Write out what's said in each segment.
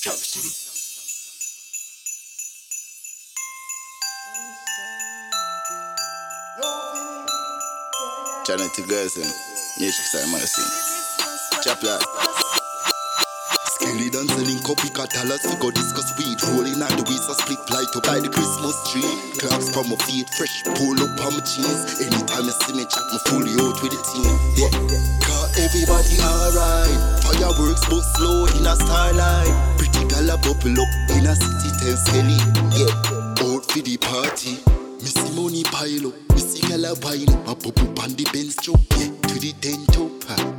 Trap City. Janet Gerson, Music Side Mercy. Chapla. Skelly dance selling copycat dollars to go discuss weed. Rolling out the weeds, I split light up by the Christmas tree. Clocks from my feet, fresh pull up on my jeans. Anytime you see me chat, me fully out with the team. Yeah, cause everybody alright. Fireworks but slow in a starlight. Pretty gal a bubble up in a city tell Skelly. Yeah, out for the party. Missy money pile up, missy gal a wine up. A pop up on the Benz truck, yeah, to the tent top.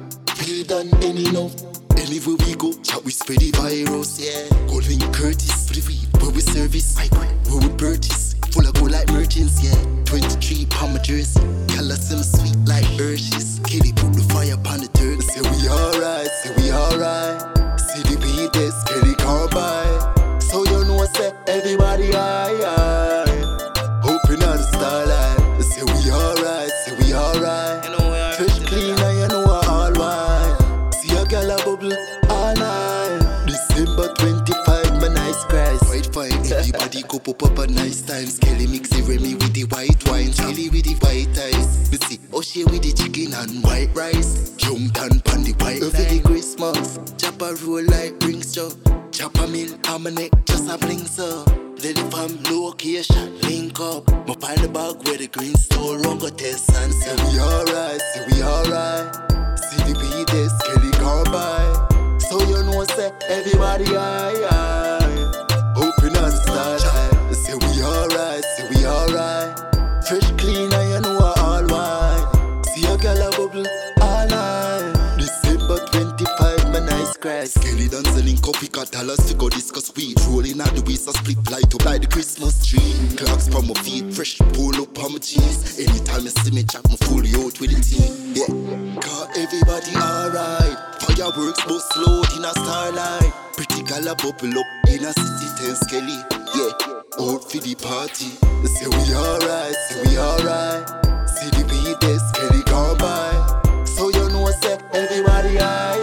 We done any enough. Anywhere we go, chat we spread the virus, yeah. Golden Curtis, for the weed, where we service. Where we purchase, full of gold like merchants, yeah. 23 pound my jersey, color some sweet like Hershey's. Kelly put the fire upon the dirt. Say we alright, say we alright. See the weed there, Kelly come by. So you know, say everybody aye. Hoping on the starlight. Say we alright, say we alright. Fresh clean and you know all white. See a gal a bubble all night. December 25, my nice Christ. White fine, everybody go pop up a nice time. Skelly mix the Remy with the white wine. Skelly with the white eyes. We see O'Shea with the chicken and white rice. Young tan pan the white over the Christmas. Chop a roll like rings joe. Chop a mill on my neck just a bling so. Then if I'm location, link up. My pile the bag where the green store run go test and say we alright, say we alright. See the weed there, Skelly come by. So you know say everybody aye. Hoping on the starlight. Say we alright, say we alright. Fresh clean and you know all white. See a gal a bubble all night. December 25, my nice Christ. Skelly done selling copycat dollars to go discuss weed. Rolling out the waist, I split light up like the Christmas tree. Clocks from my feet, fresh pull up on my jeans. Anytime you see me chat, me fully out with the team. Yeah, cause everybody alright. Fireworks but slow in a starlight. Pretty gal a bubble up in a city tell Skelly. Yeah, out for the party. Say we alright, say we alright. See the weed there, Skelly gone by. So you know say everybody aye.